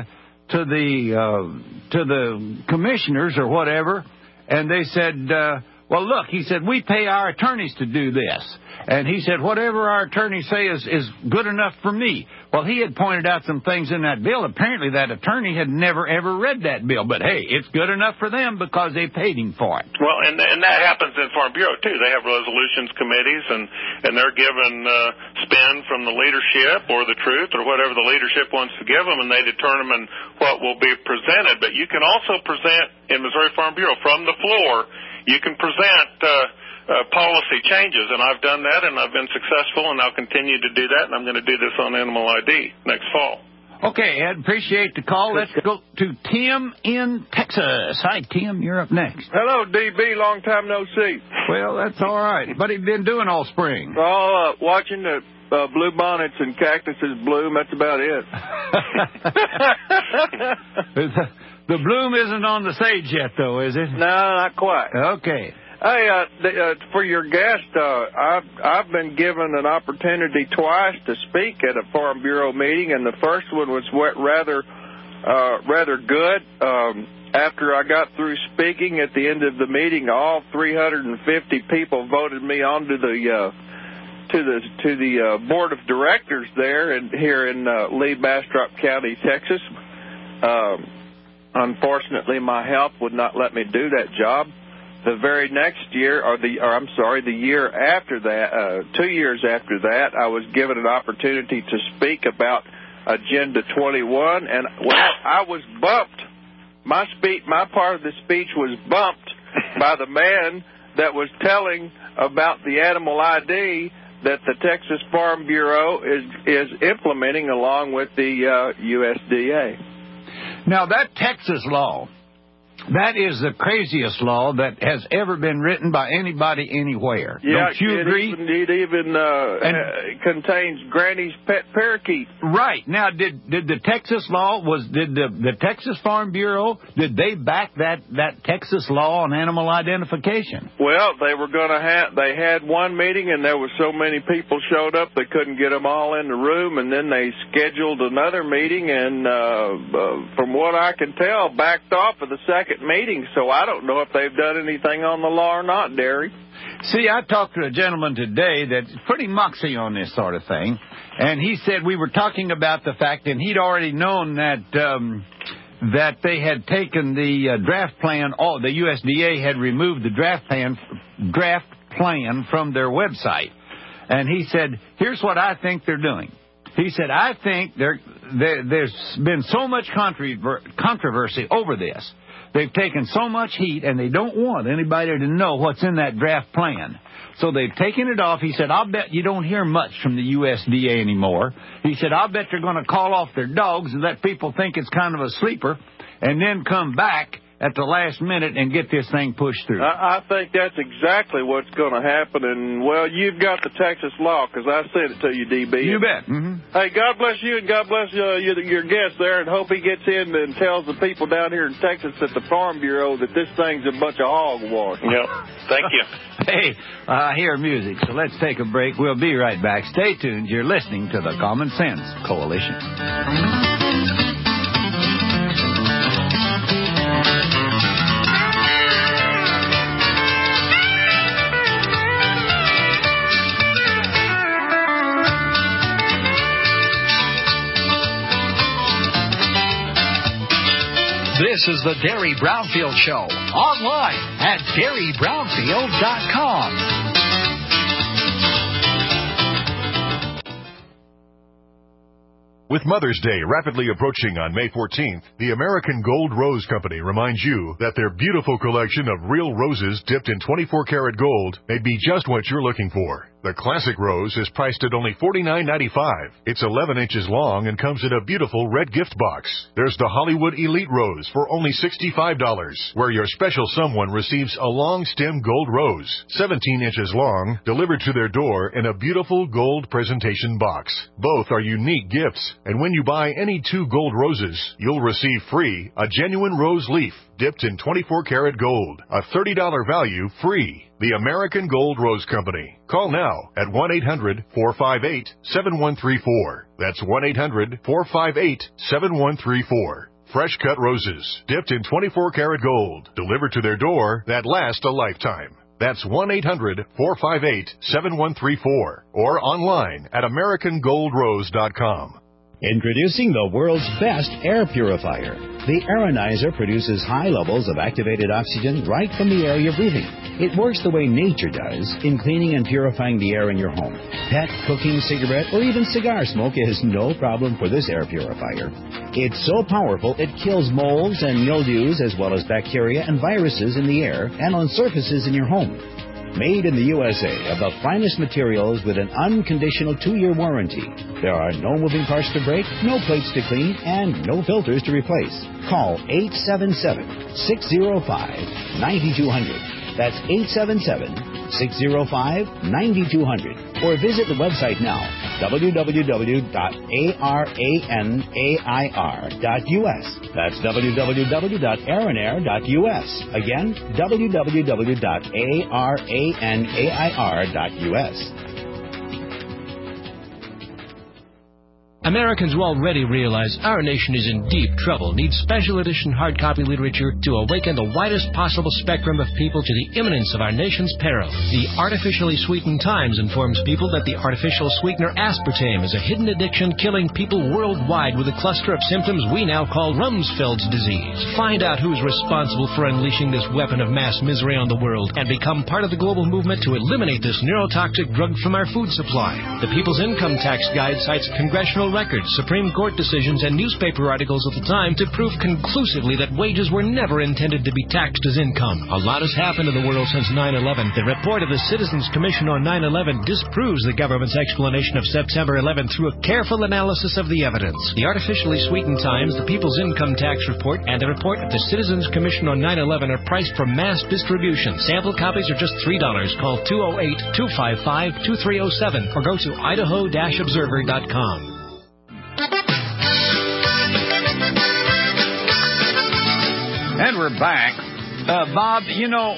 to the uh, to the commissioners or whatever, and they said, uh, well, look, he said, we pay our attorneys to do this. And he said, whatever our attorneys say is, is good enough for me. Well, he had pointed out some things in that bill. Apparently that attorney had never, ever read that bill. But, hey, it's good enough for them because they paid him for it. Well, and and that happens in Farm Bureau, too. They have resolutions committees, and, and they're given uh, spin from the leadership or the truth or whatever the leadership wants to give them, and they determine what will be presented. But you can also present in Missouri Farm Bureau from the floor. You can present uh, uh, policy changes, and I've done that, and I've been successful, and I'll continue to do that, and I'm going to do this on Animal I D next fall. Okay, Ed, appreciate the call. Let's go to Tim in Texas. Hi, Tim, you're up next. Hello, D B, long time no see. Well, that's all right. What have you been doing all spring? Oh, uh, watching the uh, blue bonnets and cactuses bloom, that's about it. The bloom isn't on the sage yet, though, is it? No, not quite. Okay. Hey, uh, the, uh, for your guest, uh, I've I've been given an opportunity twice to speak at a Farm Bureau meeting, and the first one was rather uh, rather good. Um, after I got through speaking at the end of the meeting, all three hundred fifty people voted me onto the uh, to the to the uh, board of directors there, and here in uh, Lee Bastrop County, Texas. Um, Unfortunately, my health would not let me do that job. The very next year, or the, or I'm sorry, the year after that, uh, two years after that, I was given an opportunity to speak about Agenda twenty-one, and well, I was bumped. My speech, my part of the speech was bumped by the man that was telling about the Animal I D that the Texas Farm Bureau is is implementing along with the uh, U S D A. Now, that Texas law, that is the craziest law that has ever been written by anybody anywhere. Yeah, Don't you it agree? Even, it even uh, and, uh, contains Granny's pet parakeet. Right. Now, did did the Texas law, was did the, the Texas Farm Bureau, did they back that, that Texas law on animal identification? Well, they were going to have, they had one meeting, and there was so many people showed up, they couldn't get them all in the room, and then they scheduled another meeting, and uh, uh, from what I can tell, backed off of the second meeting, so I don't know if they've done anything on the law or not, Derry. See, I talked to a gentleman today that's pretty moxie on this sort of thing, and he said we were talking about the fact, and he'd already known that um, that they had taken the uh, draft plan, oh, the U S D A had removed the draft plan, draft plan from their website, and he said, here's what I think they're doing. He said, I think there, there, there's been so much controver- controversy over this. They've taken so much heat, and they don't want anybody to know what's in that draft plan. So they've taken it off. He said, I'll bet you don't hear much from the U S D A anymore. He said, I'll bet they're going to call off their dogs and let people think it's kind of a sleeper, and then come back at the last minute and get this thing pushed through. I, I think that's exactly what's going to happen. And, well, you've got the Texas law, because I sent it to you, D B. You bet. Mm-hmm. Hey, God bless you, and God bless uh, your, your guest there, and hope he gets in and tells the people down here in Texas at the Farm Bureau that this thing's a bunch of hogwash. Yep. Thank you. Hey, I uh, hear music, so let's take a break. We'll be right back. Stay tuned. You're listening to the Common Sense Coalition. This is the Derry Brownfield Show, online at Derry Brownfield dot com. With Mother's Day rapidly approaching on May fourteenth, the American Gold Rose Company reminds you that their beautiful collection of real roses dipped in twenty-four karat gold may be just what you're looking for. The classic rose is priced at only forty-nine ninety-five. It's eleven inches long and comes in a beautiful red gift box. There's the Hollywood Elite Rose for only sixty-five dollars, where your special someone receives a long stem gold rose, seventeen inches long, delivered to their door in a beautiful gold presentation box. Both are unique gifts, and when you buy any two gold roses, you'll receive free a genuine rose leaf dipped in twenty-four karat gold, a thirty dollars value free. The American Gold Rose Company. Call now at one eight hundred four five eight seven one three four. That's one eight hundred four five eight seven one three four. Fresh cut roses, dipped in twenty-four karat gold, delivered to their door that last a lifetime. That's one eight hundred, four five eight, seven one three four or online at American Gold Rose dot com. Introducing the world's best air purifier. The Aeronizer produces high levels of activated oxygen right from the air you're breathing. It works the way nature does in cleaning and purifying the air in your home. Pet, cooking, cigarette, or even cigar smoke is no problem for this air purifier. It's so powerful it kills molds and mildews as well as bacteria and viruses in the air and on surfaces in your home. Made in the U S A of the finest materials with an unconditional two-year warranty. There are no moving parts to break, no plates to clean, and no filters to replace. Call eight seven seven, six zero five, nine two zero zero. That's eight seven seven, six zero five, nine two zero zero. Or visit the website now, w w w dot aranair dot u s. That's w w w dot aranair dot u s. Again, w w w dot aranair dot u s. Americans who already realize our nation is in deep trouble need special edition hard copy literature to awaken the widest possible spectrum of people to the imminence of our nation's peril. The Artificially Sweetened Times informs people that the artificial sweetener aspartame is a hidden addiction killing people worldwide with a cluster of symptoms we now call Rumsfeld's disease. Find out who's responsible for unleashing this weapon of mass misery on the world and become part of the global movement to eliminate this neurotoxic drug from our food supply. The People's Income Tax Guide cites congressional records, Supreme Court decisions, and newspaper articles of the time to prove conclusively that wages were never intended to be taxed as income. A lot has happened in the world since nine eleven. The report of the Citizens Commission on nine eleven disproves the government's explanation of September eleventh through a careful analysis of the evidence. The Artificially Sweetened Times, the People's Income Tax Report, and the report of the Citizens Commission on nine eleven are priced for mass distribution. Sample copies are just three dollars. Call two oh eight, two five five, two three oh seven or go to idaho dash observer dot com. And we're back. Uh, Bob, you know,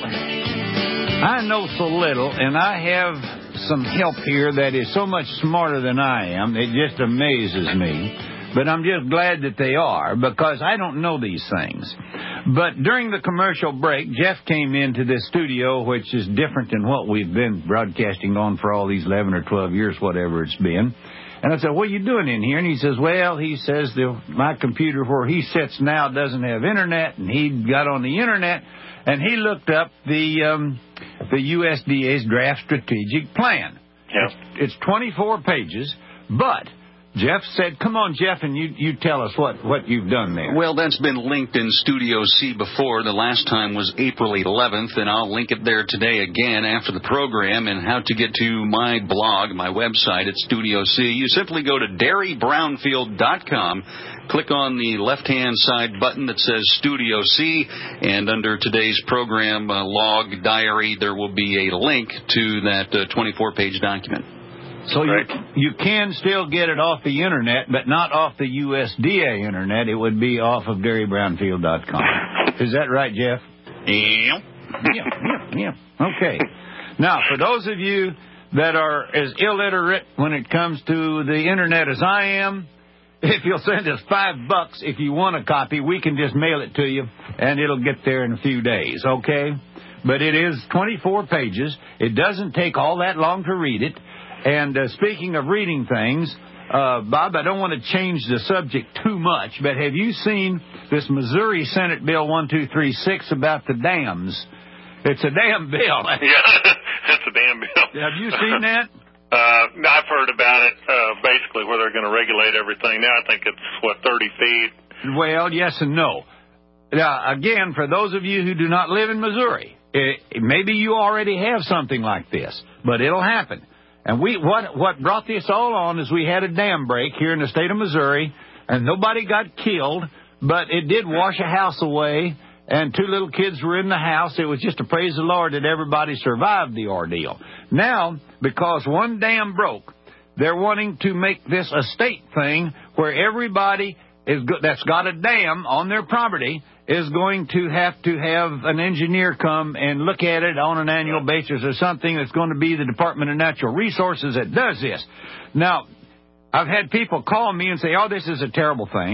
I know so little, and I have some help here that is so much smarter than I am. It just amazes me. But I'm just glad that they are, because I don't know these things. But during the commercial break, Jeff came into this studio, which is different than what we've been broadcasting on for all these eleven or twelve years, whatever it's been. And I said, what are you doing in here? And he says, well, he says, the, my computer where he sits now doesn't have internet. And he got on the internet, and he looked up the um, the U S D A's draft strategic plan. Yeah. It's, it's twenty-four pages, but Jeff said, come on, Jeff, and you, you tell us what, what you've done there. Well, that's been linked in Studio C before. The last time was April eleventh, and I'll link it there today again after the program. And how to get to my blog, my website at Studio C. You simply go to Derry Brownfield dot com, click on the left-hand side button that says Studio C, and under today's program uh, log diary, there will be a link to that uh, twenty-four page document. So you, you can still get it off the internet, but not off the U S D A internet. It would be off of Derry Brownfield dot com. Is that right, Jeff? Yeah. Yeah, yeah, yeah. Okay. Now, for those of you that are as illiterate when it comes to the internet as I am, if you'll send us five bucks if you want a copy, we can just mail it to you, and it'll get there in a few days, okay? But it is twenty-four pages. It doesn't take all that long to read it. And uh, speaking of reading things, uh, Bob, I don't want to change the subject too much, but have you seen this Missouri Senate Bill one two three six about the dams? It's a damn bill. Yeah, it's a damn bill. Have you seen that? Uh, I've heard about it, uh, basically where they're going to regulate everything. Now I think it's, what, thirty feet? Well, yes and no. Now, again, for those of you who do not live in Missouri, it, maybe you already have something like this, but it'll happen. And we what what brought this all on is we had a dam break here in the state of Missouri, and nobody got killed, but it did wash a house away, and two little kids were in the house. It was just to praise the Lord that everybody survived the ordeal. Now, because one dam broke, they're wanting to make this a state thing where everybody is go- that's got a dam on their property is going to have to have an engineer come and look at it on an annual basis or something. That's going to be the Department of Natural Resources that does this. Now, I've had people call me and say, oh, this is a terrible thing.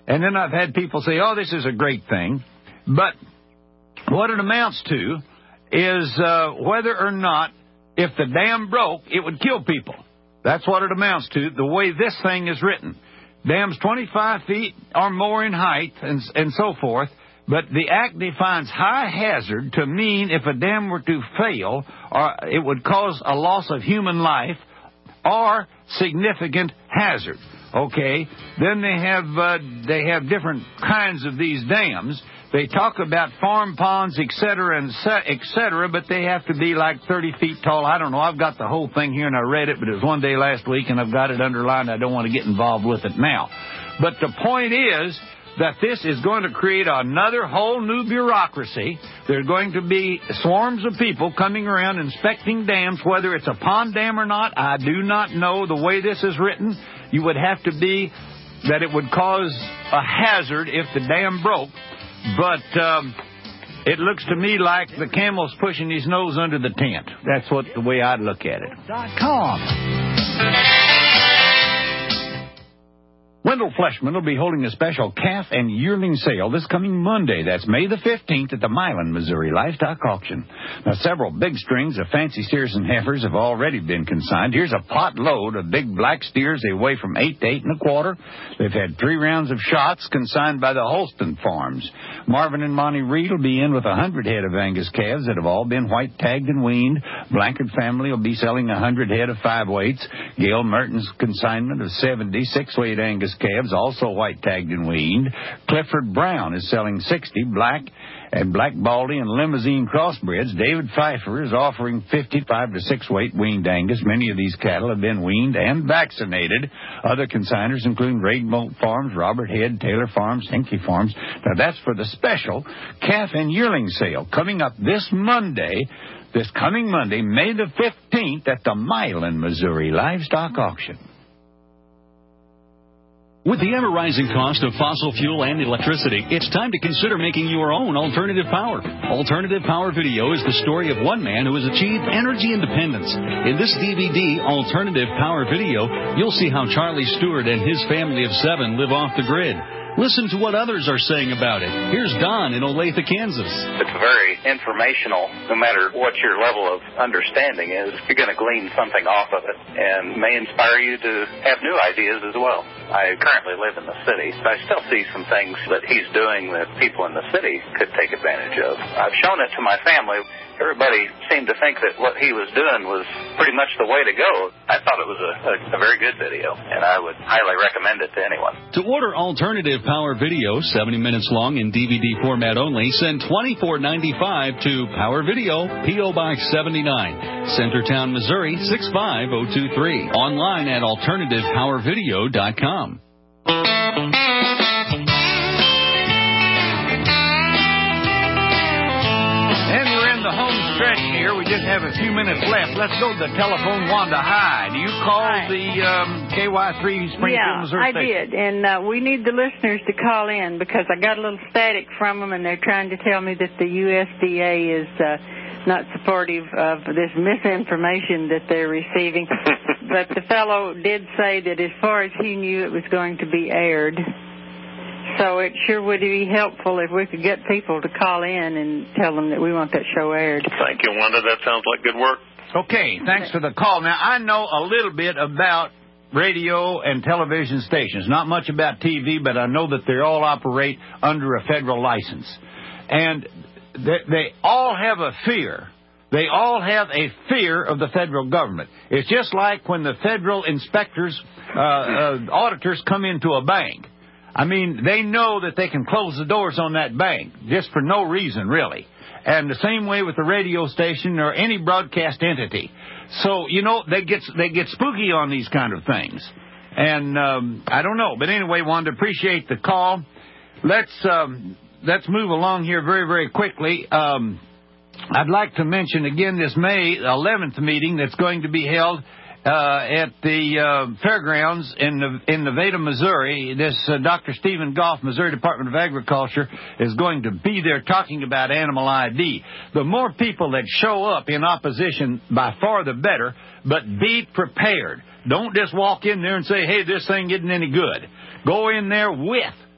And then I've had people say, oh, this is a great thing. But what it amounts to is uh, whether or not, if the dam broke, it would kill people. That's what it amounts to, the way this thing is written. Dam's twenty-five feet or more in height and, and so forth, but the Act defines high hazard to mean if a dam were to fail, or it would cause a loss of human life or significant hazard. Okay, then they have uh, they have different kinds of these dams. They talk about farm ponds, et cetera, and et cetera, but they have to be like thirty feet tall. I don't know. I've got the whole thing here, and I read it, but it was one day last week, and I've got it underlined. I don't want to get involved with it now. But the point is that this is going to create another whole new bureaucracy. There's going to be swarms of people coming around inspecting dams, whether it's a pond dam or not. I do not know. The way this is written, you would have to be that it would cause a hazard if the dam broke. But um, it looks to me like the camel's pushing his nose under the tent. That's what the way I'd look at it. .com. Wendell Fleshman will be holding a special calf and yearling sale this coming Monday. That's May the fifteenth at the Milan, Missouri Livestock Auction. Now, several big strings of fancy steers and heifers have already been consigned. Here's a pot load of big black steers. They weigh from eight to eight and a quarter. They've had three rounds of shots consigned by the Holston Farms. Marvin and Monty Reed will be in with a hundred head of Angus calves that have all been white tagged and weaned. Blanchard family will be selling a hundred head of five weights. Gail Merton's consignment of seventy six-weight Angus calves, also white tagged and weaned. Clifford Brown is selling sixty black and black baldy and limousine crossbreds. David Pfeiffer is offering fifty-five to six weight weaned Angus. Many of these cattle have been weaned and vaccinated. Other consigners include Rainbow Farms, Robert Head, Taylor Farms, Hinky Farms. Now that's for the special calf and yearling sale coming up this Monday, this coming Monday, May the fifteenth at the Milan, Missouri Livestock Auction. With the ever-rising cost of fossil fuel and electricity, it's time to consider making your own alternative power. Alternative Power Video is the story of one man who has achieved energy independence. In this D V D, Alternative Power Video, you'll see how Charlie Stewart and his family of seven live off the grid. Listen to what others are saying about it. Here's Don in Olathe, Kansas. It's very informational. No matter what your level of understanding is, you're going to glean something off of it and may inspire you to have new ideas as well. I currently live in the city, but I still see some things that he's doing that people in the city could take advantage of. I've shown it to my family. Everybody seemed to think that what he was doing was pretty much the way to go. I thought it was a, a, a very good video, and I would highly recommend it to anyone. To order Alternative Power Video, seventy minutes long in D V D format only, send twenty-four ninety-five to Power Video, P O. Box seventy-nine, Centertown, Missouri six five zero two three. Online at alternative power video dot com. Stretch here. We just have a few minutes left. Let's go to the telephone. Wanda, hi. Do you call hi. the um, K Y three Springfield, yeah, Missouri I station? did. And uh, we need the listeners to call in because I got a little static from them, and they're trying to tell me that the U S D A is uh, not supportive of this misinformation that they're receiving. But the fellow did say that as far as he knew, it was going to be aired. So it sure would be helpful if we could get people to call in and tell them that we want that show aired. Thank you, Wanda. That sounds like good work. Okay, thanks for the call. Now, I know a little bit about radio and television stations. Not much about T V, but I know that they all operate under a federal license. And they, they all have a fear. They all have a fear of the federal government. It's just like when the federal inspectors, uh, uh, auditors come into a bank. I mean, they know that they can close the doors on that bank just for no reason, really. And the same way with the radio station or any broadcast entity. So, you know, they get they get spooky on these kind of things. And um, I don't know. But anyway, wanted to appreciate the call. Let's um, let's move along here very, very quickly. Um, I'd like to mention again this May eleventh meeting that's going to be held Uh, at the uh, fairgrounds in in Nevada, Missouri. This uh, Doctor Stephen Goff, Missouri Department of Agriculture, is going to be there talking about animal I D. The more people that show up in opposition, by far the better, but be prepared. Don't just walk in there and say, hey, this thing isn't any good. Go in there with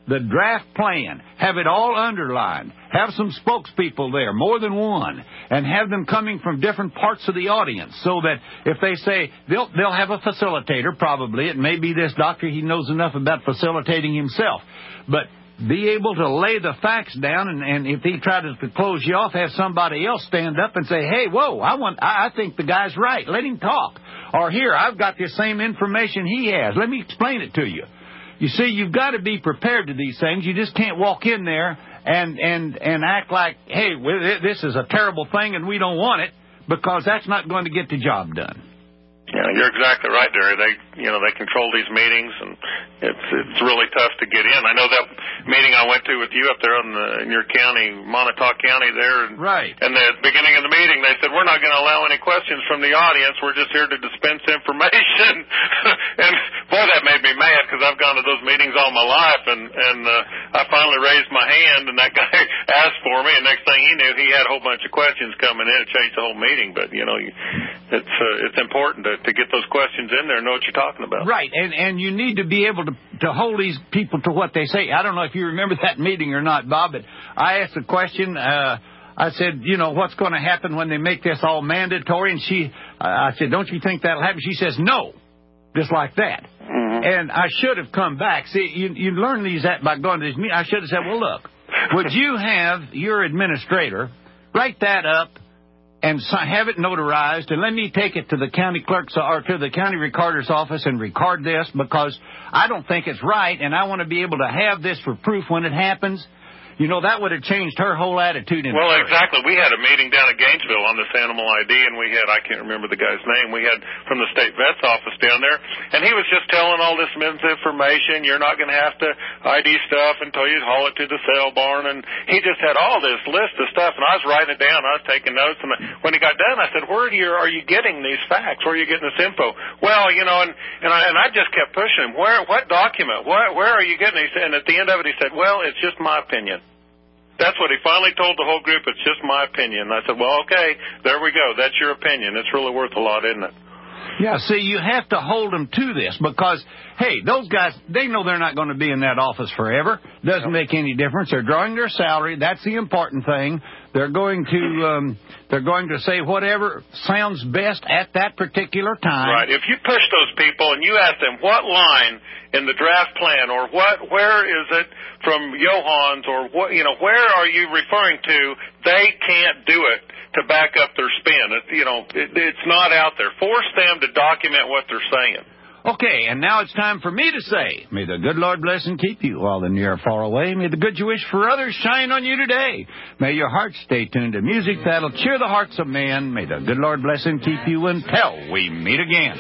the draft plan, have it all underlined, have some spokespeople there, more than one, and have them coming from different parts of the audience so that if they say, they'll, they'll have a facilitator, probably. It may be this doctor, he knows enough about facilitating himself. But be able to lay the facts down, and, and if he tries to close you off, have somebody else stand up and say, hey, whoa, I want, I, I think the guy's right. Let him talk. Or here, I've got the same information he has. Let me explain it to you. You see, you've got to be prepared to these things. You just can't walk in there and, and, and act like, hey, this is a terrible thing and we don't want it, because that's not going to get the job done. Yeah, you're exactly right, Derry. They, you know, they control these meetings, and it's it's really tough to get in. I know that meeting I went to with you up there in, the, in your county, Montauk County there. And, right. And at the beginning of the meeting, they said, we're not going to allow any questions from the audience. We're just here to dispense information. And, boy, that made me mad, because I've gone to those meetings all my life, and, and uh, I finally raised my hand, and that guy asked for me, and next thing he knew, he had a whole bunch of questions coming in. It changed the whole meeting. But, you know, it's, uh, it's important to to get those questions in there and know what you're talking about. Right, and and you need to be able to, to hold these people to what they say. I don't know if you remember that meeting or not, Bob, but I asked a question. Uh, I said, you know, what's going to happen when they make this all mandatory? And she, uh, I said, don't you think that'll happen? She says, no, just like that. Mm-hmm. And I should have come back. See, you, you learn these that by going to these meetings. I should have said, well, look, would you have your administrator write that up and have it notarized, and let me take it to the county clerk's or to the county recorder's office and record this, because I don't think it's right, and I want to be able to have this for proof when it happens. You know, that would have changed her whole attitude. In well, her. Exactly. We had a meeting down at Gainesville on this animal I D, and we had, I can't remember the guy's name, we had from the state vet's office down there, and he was just telling all this misinformation. You're not going to have to I D stuff until you haul it to the sale barn, and he just had all this list of stuff, and I was writing it down. I was taking notes, and when he got done, I said, where are you, are you getting these facts? Where are you getting this info? Well, you know, and, and, I, and I just kept pushing him. Where, what document? Where, where are you getting these? And at the end of it, he said, well, it's just my opinion. That's what he finally told the whole group. It's just my opinion. I said, well, okay, there we go. That's your opinion. It's really worth a lot, isn't it? Yeah, see, you have to hold them to this because, hey, those guys, they know they're not going to be in that office forever. Doesn't make any difference. They're drawing their salary. That's the important thing. They're going to um, they're going to say whatever sounds best at that particular time. Right. If you push those people and you ask them what line in the draft plan or what, where is it from Johans or what, you know, where are you referring to? They can't do it to back up their spin. It, you know, it, it's not out there. Force them to document what they're saying. Okay, and now it's time for me to say, may the good Lord bless and keep you while the near far away. May the good you wish for others shine on you today. May your heart stay tuned to music that'll cheer the hearts of men. May the good Lord bless and keep you until we meet again.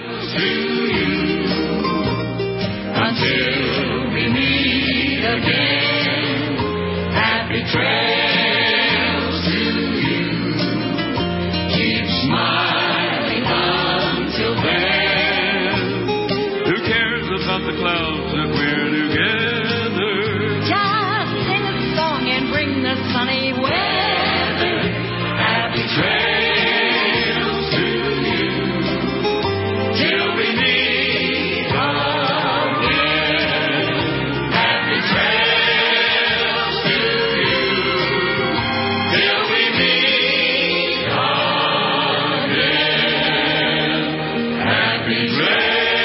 Until we meet again, happy trails to you. Keep smiling until then. Who cares about the clouds that we're together? Just sing a song and bring the sunny weather. Happy trails to you till we meet again. Happy trails to you till we meet again. Happy trails.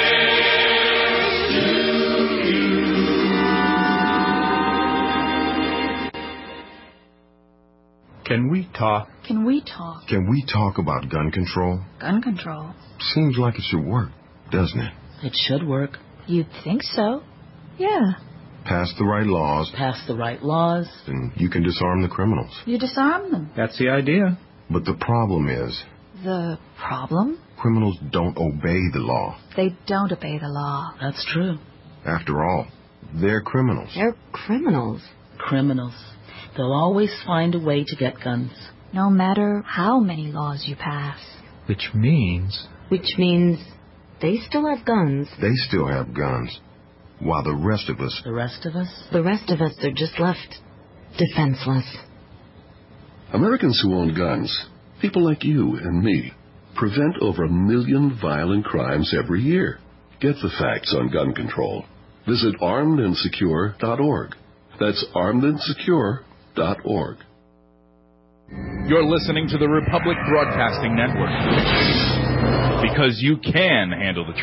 Can we talk? Can we talk? Can we talk about gun control? Gun control? Seems like it should work, doesn't it? It should work. You'd think so. Yeah. Pass the right laws. Pass the right laws. And you can disarm the criminals. You disarm them. That's the idea. But the problem is... The problem? Criminals don't obey the law. They don't obey the law. That's true. After all, they're criminals. They're criminals. Criminals. They'll always find a way to get guns. No matter how many laws you pass. Which means... Which means they still have guns. They still have guns. While the rest of us... The rest of us? The rest of us are just left defenseless. Americans who own guns, people like you and me, prevent over a million violent crimes every year. Get the facts on gun control. Visit armed and secure dot org. That's armed and secure dot org. You're listening to the Republic Broadcasting Network. Because you can handle the truth.